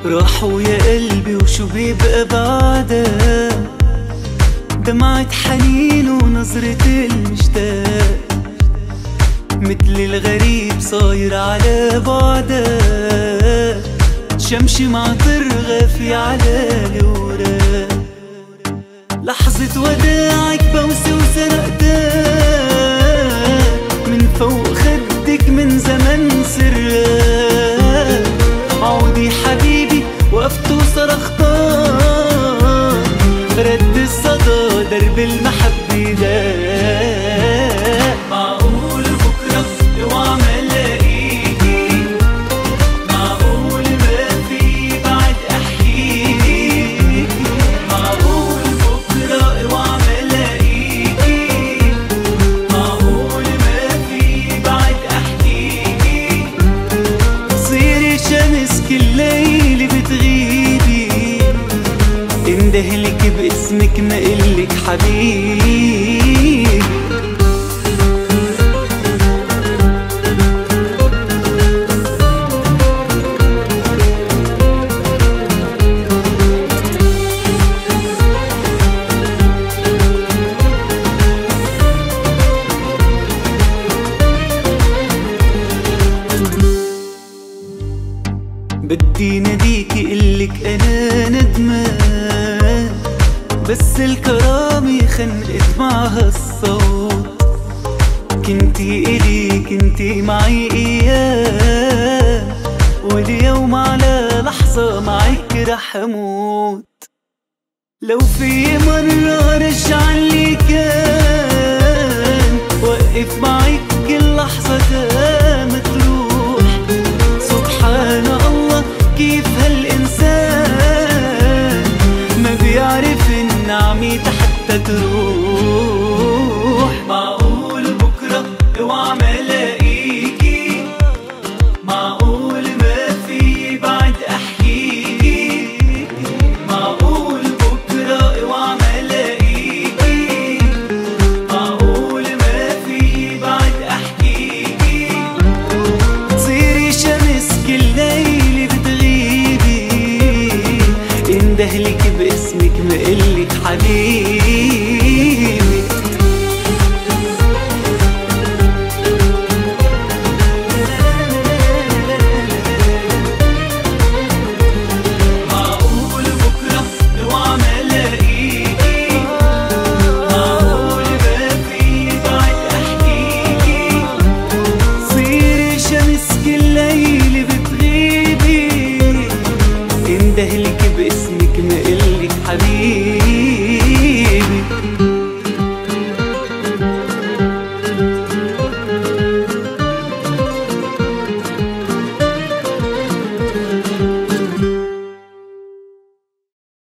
راحوا يا قلبي وشو بيبقى بعدها؟ دمعة حنين ونظرة المشتاق، مثل الغريب صاير على بعدها، شمشم عطر غافي على الوراق. لحظة وداعك بوسة وسرقتك من فوق خدك من زمن سرك. عودي حبيبي وقفت وصرختك، رد الصدى درب المحبة داق. معقول بكرة اوعى ما الاقيكي، معقول ما في بعد احكيكي، معقول بكرة اوعى ما الاقيكي، معقول ما في بعد احكيكي. تصيري شمس كل ليل بتغيبي، اندهلك باسمك ما قلك حبيبي. بدي ناديكي قلك انا ندمان، بس الكرامة خنقت معها الصوت. كنتي إلي كنتي معي إياه، واليوم على لحظة معك رح أموت. لو في مرة رجع اللي كان، وقف معك كل لحظة دامت تروح. سبحان الله كيف هالإنسان ما بيعرف نعمته حتى تروح. معقول بكرة اوعى ما الاقيكي، معقول ما في بعد احكيكي، معقول بكرة اوعى ما الاقيكي، معقول ما في بعد احكيكي. تصيري شمس كل ليل بتغيبي، اندهلك باسمك ما قلك حبيبي. معقول بكرة اوعى ما الاقيكي، معقول ما في بعد احكيكي. صيري شمس كل ليل بتغيبي، اندهلك باسمك ما قلك حبيبي.